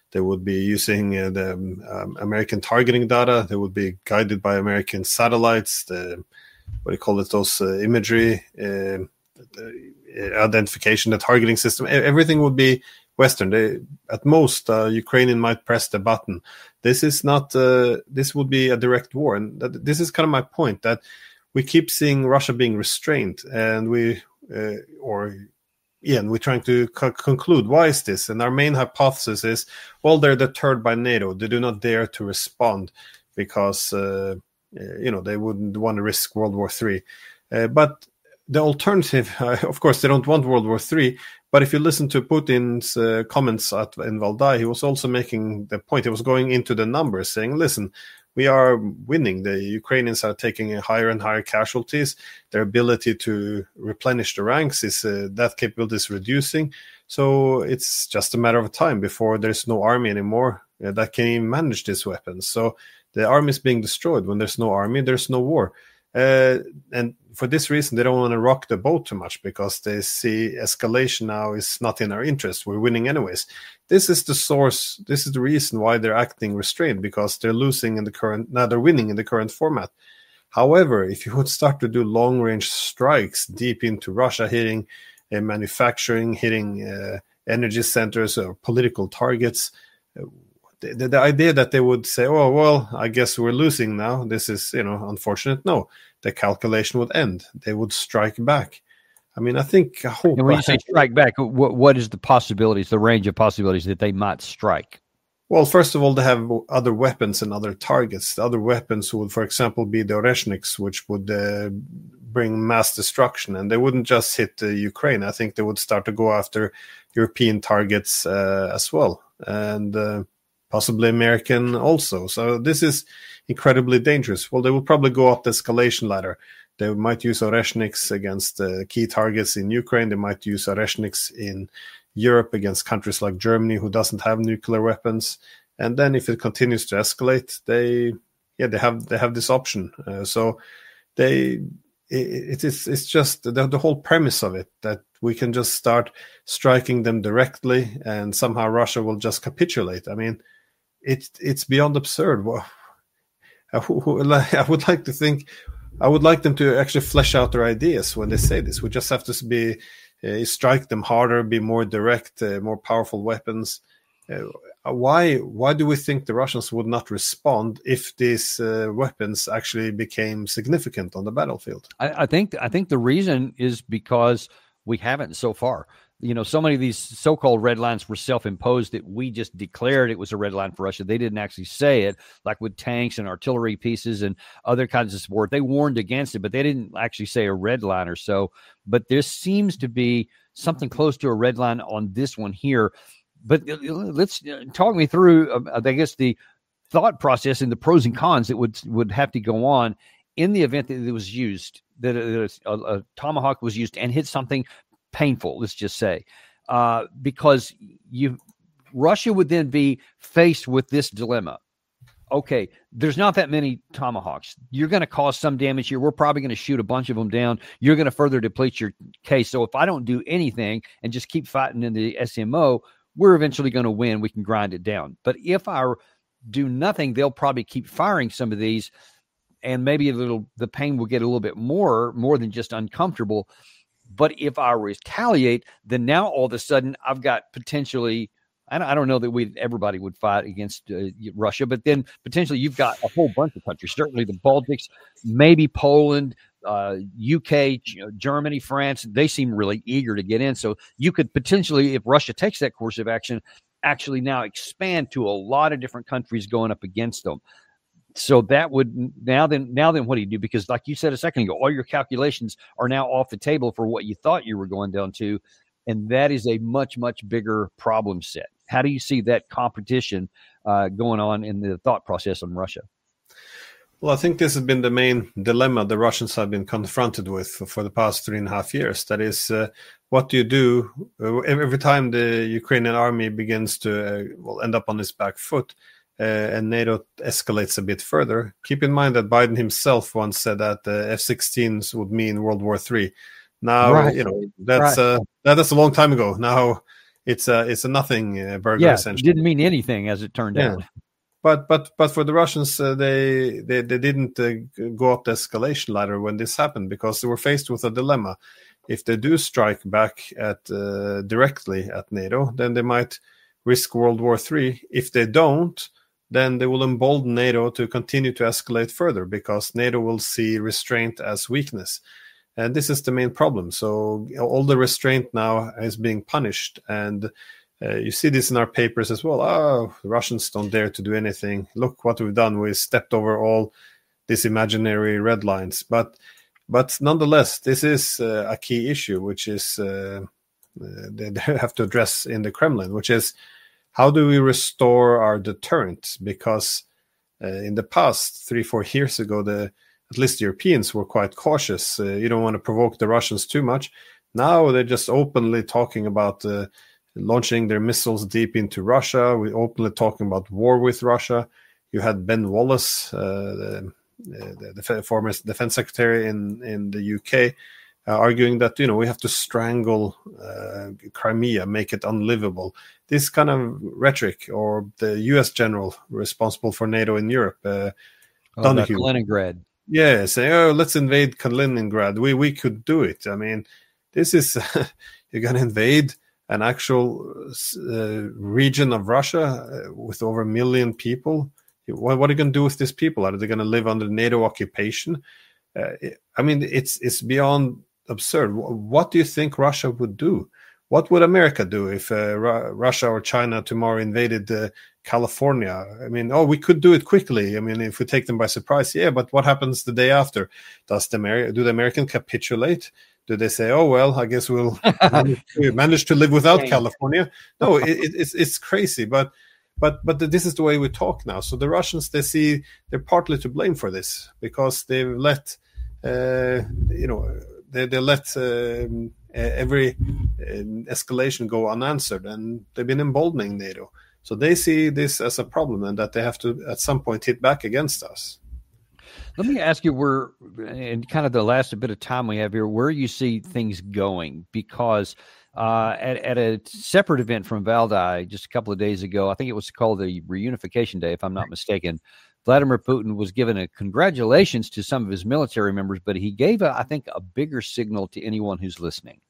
They would be using uh, the um, American targeting data. They would be guided by American satellites, the, what do you call it, those uh, imagery, uh, the identification, the targeting system. Everything would be Western. They, at most, uh, Ukrainian might press the button. This is not, uh, this would be a direct war. And that, this is kind of my point, that we keep seeing Russia being restrained, and we, uh, or Yeah, and we're trying to co- conclude, why is this? And our main hypothesis is, well, they're deterred by NATO. They do not dare to respond because, uh, you know, they wouldn't want to risk World War Three. Uh, but the alternative, uh, of course, they don't want World War Three. But if you listen to Putin's uh, comments at, in Valdai, he was also making the point. He was going into the numbers, saying, listen, we are winning. The Ukrainians are taking higher and higher casualties. Their ability to replenish the ranks is uh, that capability is reducing. So it's just a matter of time before there's no army anymore uh, that can even manage these weapons. So the army is being destroyed. When there's no army, there's no war. Uh, and for this reason, they don't want to rock the boat too much, because they see escalation now is not in our interest. We're winning anyways. This is the source. This is the reason why they're acting restrained, because they're losing in the current, now they're winning in the current format. However, if you would start to do long range strikes deep into Russia, hitting uh, manufacturing, hitting uh, energy centers or political targets, uh, The, the idea that they would say, oh, well, I guess we're losing now, this is, you know, unfortunate. No, the calculation would end. They would strike back. I mean, I think, I hope. And when you say strike back, what, what is the possibilities, the range of possibilities that they might strike? Well, first of all, they have other weapons and other targets. The other weapons would, for example, be the Oreshniks, which would uh, bring mass destruction. And they wouldn't just hit uh, Ukraine. I think they would start to go after European targets uh, as well. And uh, possibly American also. So this is incredibly dangerous. Well, they will probably go up the escalation ladder. They might use Oreshniks against uh, key targets in Ukraine. They might use Oreshniks in Europe against countries like Germany, who doesn't have nuclear weapons. And then if it continues to escalate, they, yeah, they have they have this option. Uh, so they, it, it is it's just the, the whole premise of it, that we can just start striking them directly, and somehow Russia will just capitulate. I mean, it's it's beyond absurd. Well, I, I would like to think, I would like them to actually flesh out their ideas when they say this. We just have to be uh, strike them harder, be more direct, uh, more powerful weapons. Uh, why why do we think the Russians would not respond if these uh, weapons actually became significant on the battlefield? I, I think I think the reason is because we haven't so far. You know, so many of these so-called red lines were self-imposed that we just declared it was a red line for Russia. They didn't actually say it, like with tanks and artillery pieces and other kinds of support. They warned against it, but they didn't actually say a red line or so. But there seems to be something close to a red line on this one here. But let's talk me through, uh, I guess, the thought process and the pros and cons that would would have to go on in the event that it was used, that a, a, a Tomahawk was used and hit something painful, let's just say, uh, because you Russia would then be faced with this dilemma. Okay, there's not that many Tomahawks. You're going to cause some damage here. We're probably going to shoot a bunch of them down. You're going to further deplete your case. So if I don't do anything and just keep fighting in the S M O, we're eventually going to win. We can grind it down. But if I do nothing, they'll probably keep firing some of these, and maybe a little, the pain will get a little bit more, more than just uncomfortable. But if I retaliate, then now all of a sudden I've got potentially, I don't, I don't know that we everybody would fight against uh, Russia, but then potentially you've got a whole bunch of countries, certainly the Baltics, maybe Poland, uh, U K, G- Germany, France. They seem really eager to get in. So you could potentially, if Russia takes that course of action, actually now expand to a lot of different countries going up against them. So that would now then now then what do you do? Because like you said a second ago, all your calculations are now off the table for what you thought you were going down to. And that is a much, much bigger problem set. How do you see that competition uh, going on in the thought process on Russia? Well, I think this has been the main dilemma the Russians have been confronted with for, for the past three and a half years. That is, uh, what do you do uh, every time the Ukrainian army begins to uh, well end up on its back foot? Uh, and NATO escalates a bit further. Keep in mind that Biden himself once said that the uh, F sixteens would mean World War Three. Now, right. you know, that's right. uh, that, that's a long time ago. Now, it's a it's a nothing uh, burger. Yeah, essentially. it didn't mean anything as it turned Yeah. out. But but but for the Russians, uh, they, they they didn't uh, go up the escalation ladder when this happened, because they were faced with a dilemma. If they do strike back at uh, directly at NATO, then they might risk World War Three. If they don't, then they will embolden NATO to continue to escalate further, because NATO will see restraint as weakness. And this is the main problem. So all the restraint now is being punished. And uh, you see this in our papers as well. Oh, the Russians don't dare to do anything. Look what we've done. We stepped over all these imaginary red lines. But but nonetheless, this is uh, a key issue, which is uh, they have to address in the Kremlin, which is, how do we restore our deterrent? Because uh, in the past, three, four years ago, the at least the Europeans were quite cautious. Uh, you don't want to provoke the Russians too much. Now they're just openly talking about uh, launching their missiles deep into Russia. We're openly talking about war with Russia. You had Ben Wallace, uh, the, the, the former defense secretary in, in the U K, uh, arguing that, you know, we have to strangle uh, Crimea, make it unlivable. This kind of rhetoric, or the U S general responsible for NATO in Europe, uh, Oh, Donahue. Kaliningrad. Yeah, saying, oh, let's invade Kaliningrad. We we could do it. I mean, this is, you're going to invade an actual uh, region of Russia uh, with over a million people. What, what are you going to do with these people? Are they going to live under NATO occupation? Uh, I mean, it's it's beyond absurd. What do you think Russia would do? What would America do if uh, Ru- Russia or China tomorrow invaded uh, California? I mean, oh, we could do it quickly. I mean, if we take them by surprise, yeah. But what happens the day after? Does the Amer- do the Americans capitulate? Do they say, oh well, I guess we'll manage, to, manage to live without California? No, it, it, it's it's crazy. But but but this is the way we talk now. So the Russians, they see they're partly to blame for this, because they've let uh, you know they they let. Um, every uh, escalation go unanswered, and they've been emboldening NATO. So they see this as a problem, and that they have to at some point hit back against us. Let me ask you, where, in kind of the last bit of time we have here, where you see things going, because uh, at, at a separate event from Valdai just a couple of days ago, I think it was called the Reunification Day, if I'm not mistaken, Vladimir Putin was given a congratulations to some of his military members, but he gave, a, I think, a bigger signal to anyone who's listening.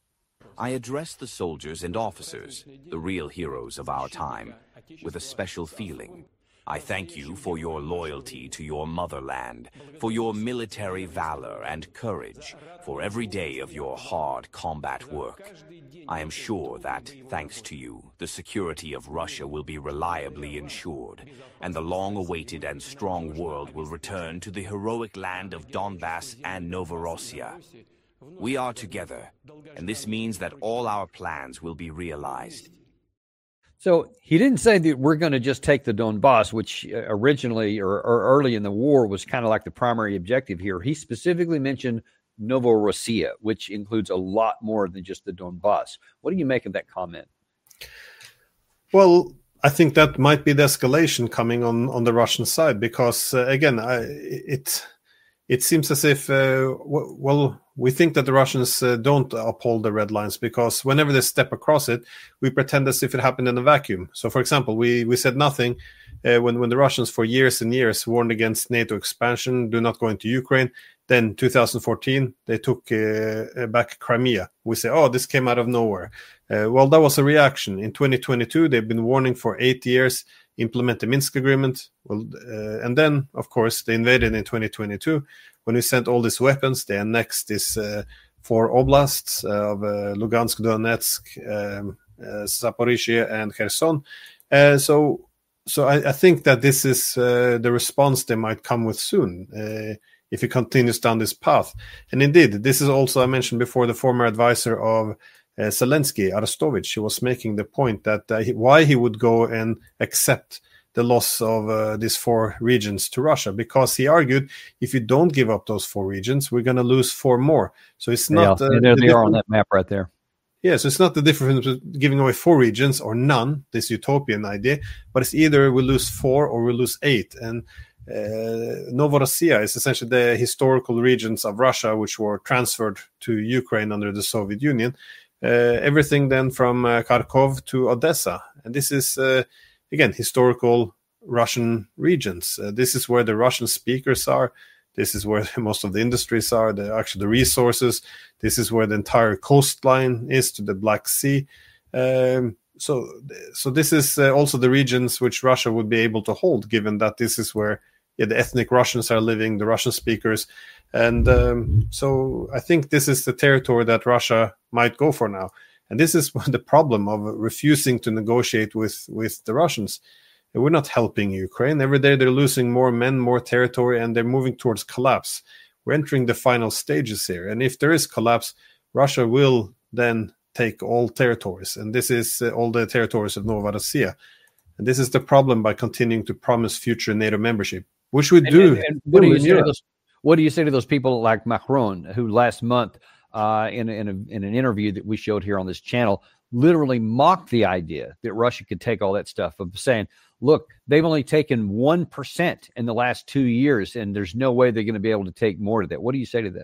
I address the soldiers and officers, the real heroes of our time, with a special feeling. I thank you for your loyalty to your motherland, for your military valor and courage, for every day of your hard combat work. I am sure that, thanks to you, the security of Russia will be reliably ensured, and the long-awaited and strong world will return to the heroic land of Donbass and Novorossiya. We are together, and this means that all our plans will be realized. So he didn't say that we're going to just take the Donbass, which originally or, or early in the war was kind of like the primary objective here. He specifically mentioned Novorossiya, which includes a lot more than just the Donbass. What do you make of that comment? Well, I think that might be the escalation coming on, on the Russian side, because, uh, again, I, it it seems as if, uh, w- well, we think that the Russians uh, don't uphold the red lines, because whenever they step across it, we pretend as if it happened in a vacuum. So, for example, we, we said nothing uh, when, when the Russians for years and years warned against NATO expansion, do not go into Ukraine. Then two thousand fourteen, they took uh, back Crimea. We say, oh, this came out of nowhere. Uh, well, that was a reaction. In twenty twenty-two, they've been warning for eight years, implement the Minsk agreement. Well, uh, and then, of course, they invaded in twenty twenty-two. When we sent all these weapons, they annexed these uh, four oblasts of uh, Lugansk, Donetsk, um, uh, Zaporizhia, and Kherson. Uh, so so I, I think that this is uh, the response they might come with soon, uh, if it continues down this path. And indeed, this is also, I mentioned before, the former advisor of uh, Zelensky, Arestovich. He was making the point that uh, he, why he would go and accept the loss of uh, these four regions to Russia, because he argued, if you don't give up those four regions, we're going to lose four more. So it's not... Yeah, uh, there the they are on that map right there. Yeah, so it's not the difference between giving away four regions or none, this utopian idea, but it's either we lose four or we lose eight. And uh, Novorossiya is essentially the historical regions of Russia which were transferred to Ukraine under the Soviet Union. uh, everything then from uh, Kharkov to Odessa. And this is, uh, again, historical Russian regions. Uh, this is where the Russian speakers are. This is where most of the industries are, the actually the resources. This is where the entire coastline is to the Black Sea. Um, so, so this is uh, also the regions which Russia would be able to hold, given that this is where yeah, the ethnic Russians are living, the Russian speakers. And um, so I think this is the territory that Russia might go for now. And this is the problem of refusing to negotiate with, with the Russians. We're not helping Ukraine. Every day they're losing more men, more territory, and they're moving towards collapse. We're entering the final stages here. And if there is collapse, Russia will then take all territories. And this is uh, all the territories of Novorossiya. And this is the problem by continuing to promise future NATO membership, which we and, do. And, and what, do you say to those, what do you say to those people like Macron, who last month, uh, in, in, a, in an interview that we showed here on this channel, literally mocked the idea that Russia could take all that stuff, of saying, look, they've only taken one percent in the last two years, and there's no way they're going to be able to take more of that. What do you say to that?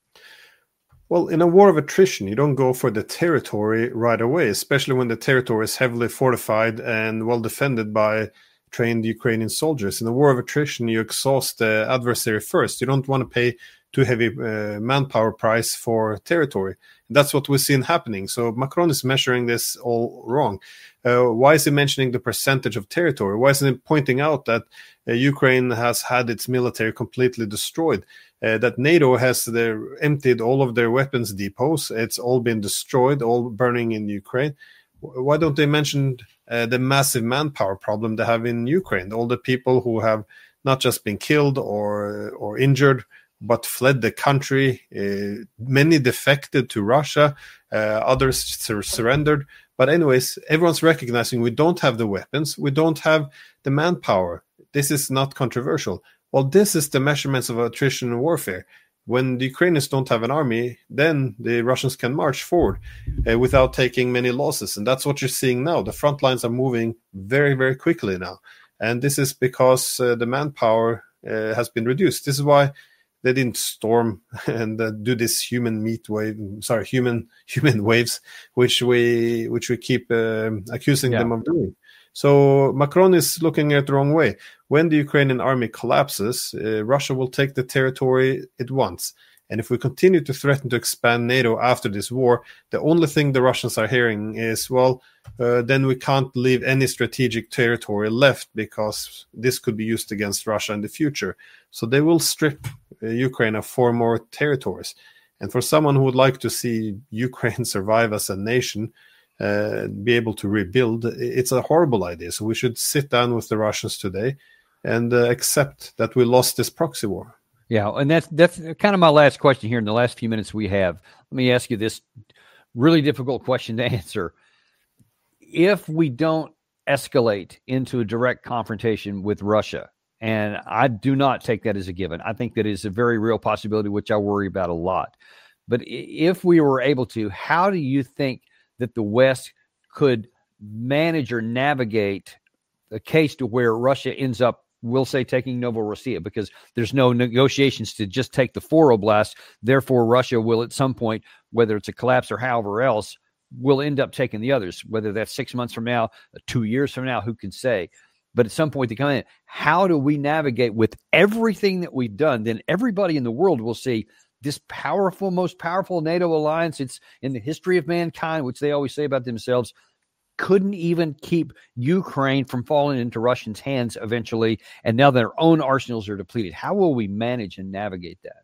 Well, in a war of attrition, you don't go for the territory right away, especially when the territory is heavily fortified and well defended by trained Ukrainian soldiers. In a war of attrition, you exhaust the adversary first. You don't want to pay too heavy uh, manpower price for territory. And that's what we're seeing happening. So Macron is measuring this all wrong. Uh, why is he mentioning the percentage of territory? Why isn't he pointing out that uh, Ukraine has had its military completely destroyed? Uh, that NATO has their, emptied all of their weapons depots. It's all been destroyed, all burning in Ukraine. Why don't they mention uh, the massive manpower problem they have in Ukraine? All the people who have not just been killed or or injured, but fled the country. Uh, many defected to Russia. Uh, others sur- surrendered. But anyways, everyone's recognizing we don't have the weapons. We don't have the manpower. This is not controversial. Well, this is the measurements of attrition and warfare. When the Ukrainians don't have an army, then the Russians can march forward uh, without taking many losses. And that's what you're seeing now. The front lines are moving very, very quickly now. And this is because uh, the manpower uh, has been reduced. This is why they didn't storm and uh, do this human meat wave, sorry, human human waves, which we which we keep uh, accusing yeah. them of doing. So Macron is looking at the wrong way. When the Ukrainian army collapses, uh, Russia will take the territory it wants. And if we continue to threaten to expand NATO after this war, the only thing the Russians are hearing is, well, uh, then we can't leave any strategic territory left because this could be used against Russia in the future. So they will strip uh, Ukraine of four more territories. And for someone who would like to see Ukraine survive as a nation, uh, be able to rebuild, it's a horrible idea. So we should sit down with the Russians today and uh, accept that we lost this proxy war. Yeah, and that's that's kind of my last question here in the last few minutes we have. Let me ask you this really difficult question to answer. If we don't escalate into a direct confrontation with Russia, and I do not take that as a given, I think that is a very real possibility, which I worry about a lot. But if we were able to, how do you think that the West could manage or navigate a case to where Russia ends up, we'll say, taking Novorossiya, because there's no negotiations to just take the four oblasts. Therefore, Russia will at some point, whether it's a collapse or however else, will end up taking the others, whether that's six months from now, two years from now, who can say? But at some point they come in. How do we navigate with everything that we've done? Then everybody in the world will see this powerful, most powerful NATO alliance. It's in the history of mankind, which they always say about themselves, couldn't even keep Ukraine from falling into Russians' hands eventually, and now their own arsenals are depleted. How will we manage and navigate that?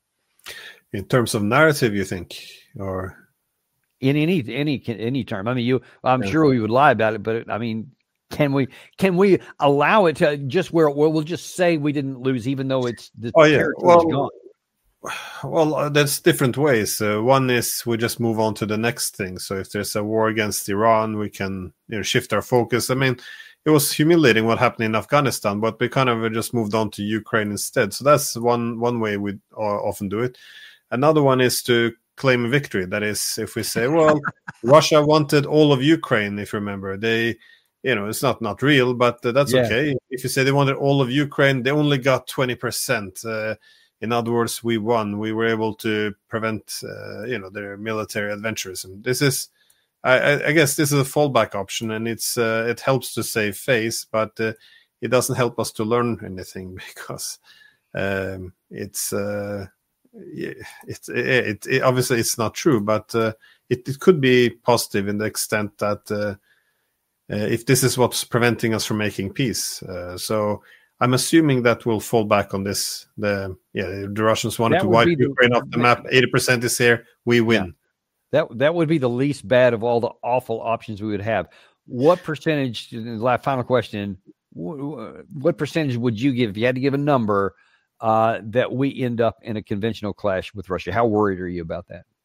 In terms of narrative, you think, or in any any any term? I mean, you. I'm yeah. sure we would lie about it, but I mean, can we can we allow it to just where we'll just say we didn't lose, even though it's the oh yeah, well, gone? Well, uh, there's different ways. Uh, one is we just move on to the next thing. So if there's a war against Iran, we can you know, shift our focus. I mean, it was humiliating what happened in Afghanistan, but we kind of just moved on to Ukraine instead. So that's one one way we uh, often do it. Another one is to claim a victory. That is, if we say, well, Russia wanted all of Ukraine, if you remember. They, you know, it's not, not real, but uh, that's yeah. okay. If you say they wanted all of Ukraine, they only got twenty percent. Uh, In other words, we won. We were able to prevent, uh, you know, their military adventurism. This is, I, I guess, this is a fallback option, and it's uh, it helps to save face, but uh, it doesn't help us to learn anything because um, it's, uh, it's it, it, it obviously it's not true, but uh, it, it could be positive in the extent that uh, uh, if this is what's preventing us from making peace, uh, so. I'm assuming that we'll fall back on this. The yeah, the Russians wanted That to would wipe be the- Ukraine off the map. eighty percent is here. We win. That that would be the least bad of all the awful options we would have. What percentage? The final question: what percentage would you give if you had to give a number uh, that we end up in a conventional clash with Russia? How worried are you about that?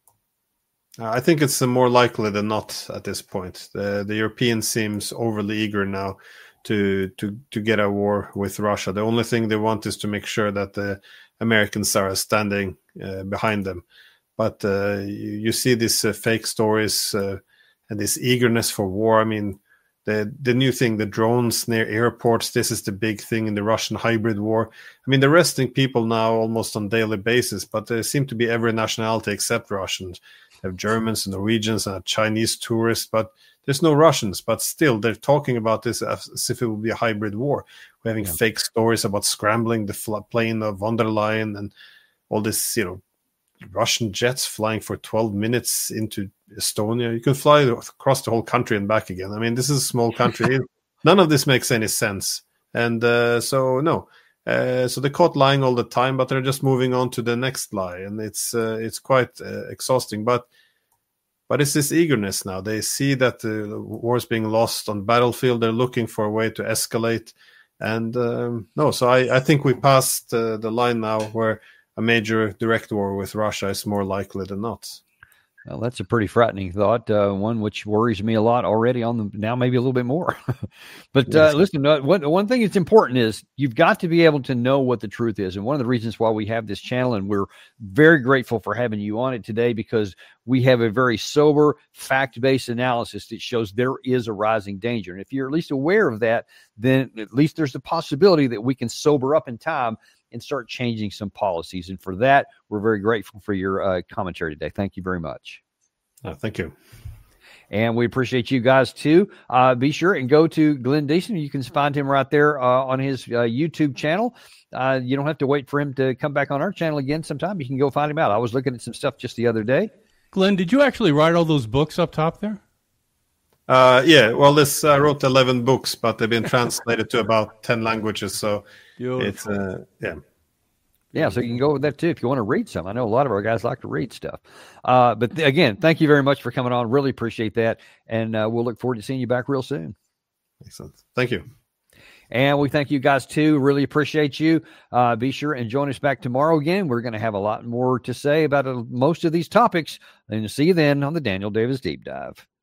Uh, I think it's uh, more likely than not at this point. The the Europeans seems overly eager now to to to get a war with Russia. The only thing they want is to make sure that the Americans are standing uh, behind them. But uh, you, you see these uh, fake stories uh, and this eagerness for war. I mean, the the new thing, the drones near airports. This is the big thing in the Russian hybrid war. I mean, they're arresting people now almost on daily basis, but there seem to be every nationality except Russians. They have Germans and Norwegians and Chinese tourists, but there's no Russians, but still they're talking about this as if it would be a hybrid war. We're having yeah. fake stories about scrambling the fl- plane of von der Leyen and all this, you know, Russian jets flying for twelve minutes into Estonia. You can fly across the whole country and back again. I mean, this is a small country. None of this makes any sense. And uh, so, no. Uh, so they're caught lying all the time, but they're just moving on to the next lie. And it's uh, it's quite uh, exhausting. But But it's this eagerness now. They see that the war is being lost on the battlefield. They're looking for a way to escalate. And um, no, so I, I think we passed uh, the line now where a major direct war with Russia is more likely than not. Well, that's a pretty frightening thought, uh, one which worries me a lot already on the now, maybe a little bit more. But uh, listen, uh, one, one thing that's important is you've got to be able to know what the truth is. And one of the reasons why we have this channel, and we're very grateful for having you on it today, because we have a very sober, fact-based analysis that shows there is a rising danger. And if you're at least aware of that, then at least there's a possibility that we can sober up in time and start changing some policies. And for that, we're very grateful for your uh, commentary today. Thank you very much. Oh, thank you. And we appreciate you guys too. Uh, be sure and go to Glenn Deason. You can find him right there uh, on his uh, YouTube channel. Uh, you don't have to wait for him to come back on our channel again sometime. You can go find him out. I was looking at some stuff just the other day. Glenn, did you actually write all those books up top there? Uh, yeah, well, this I uh, wrote eleven books, but they've been translated to about ten languages. So Beautiful. it's, uh, yeah. Yeah, so you can go with that too if you want to read some. I know a lot of our guys like to read stuff. Uh, but th- again, thank you very much for coming on. Really appreciate that. And uh, we'll look forward to seeing you back real soon. Excellent. Thank you. And we thank you guys too. Really appreciate you. Uh, be sure and join us back tomorrow again. We're going to have a lot more to say about uh, most of these topics. And see you then on the Daniel Davis Deep Dive.